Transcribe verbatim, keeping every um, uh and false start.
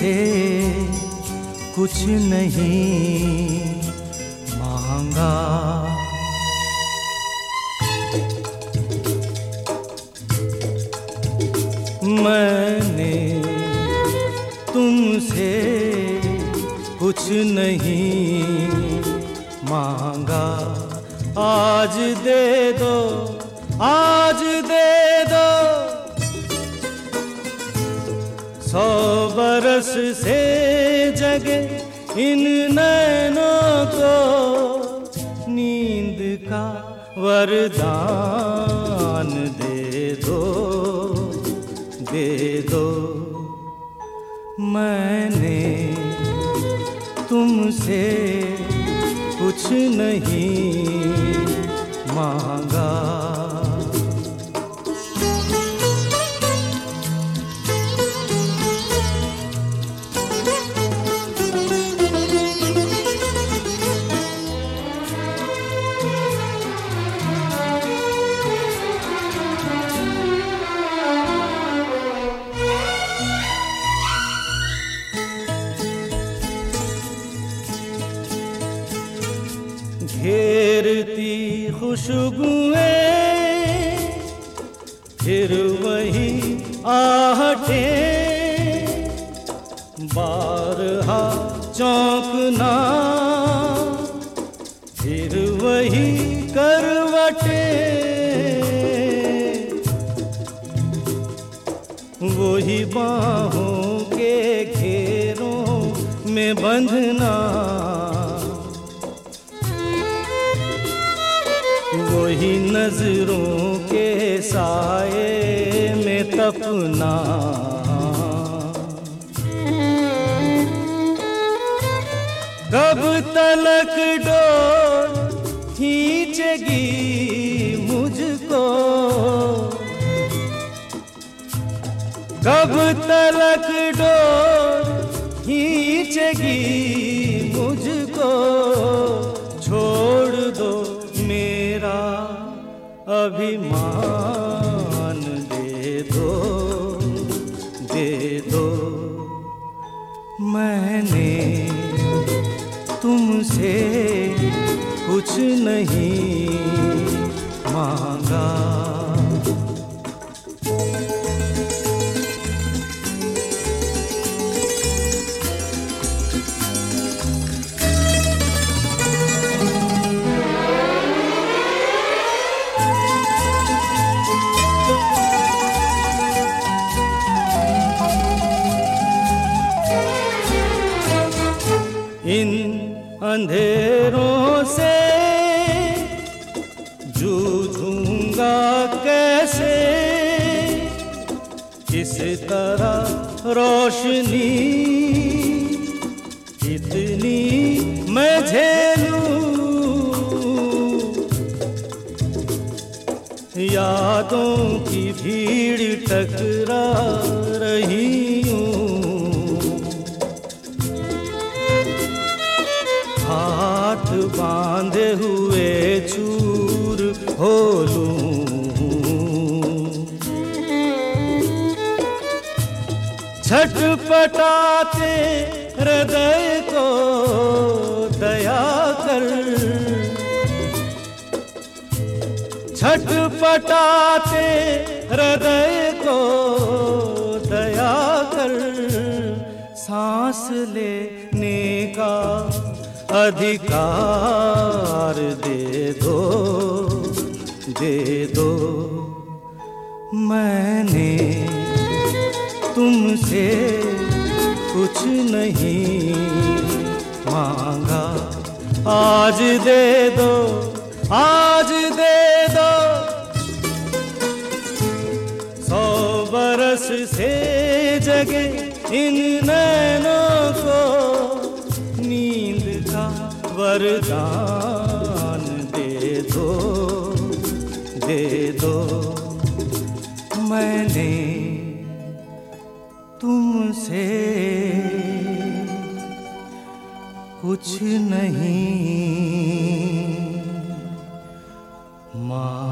तुमसे कुछ नहीं मांगा। मैंने तुमसे कुछ नहीं मांगा। आज दे दो, आज दे दो, सौ बरस से जगे इन नैनों को नींद का वरदान दे दो, दे दो। मैंने तुमसे कुछ नहीं मांगा। घेरती खुशबुएं फिर वही आहटें, बारहा चौंकना फिर वही करवटें, वही बाहों के घेरों में बंधना, वही नजरों के साए में तपना। कब तलक डोर खींचेगी मुझको, कब तलक डोर खींचेगी मुझको। छोड़ दो मेरा अभिमान, दे दो, दे दो। मैंने तुमसे कुछ नहीं मांगा। इन अंधेरों से जूझूंगा कैसे, किस तरह रोशनी इतनी मैं झेलूं। यादों की भीड़ टकरा रही हूँ, हाथ बांधे हुए चूर हो लूं। छटपटाते हृदय को दया कर, छटपटाते हृदय को दया कर। सांस लेने का अधिकार दे दो, दे दो। मैंने तुमसे कुछ नहीं मांगा। आज दे दो, आज दे दो, सौ बरस से जगे इन नैनों को नींद का वरदान दे दो, दे दो। मैंने तुमसे कुछ नहीं मांगा।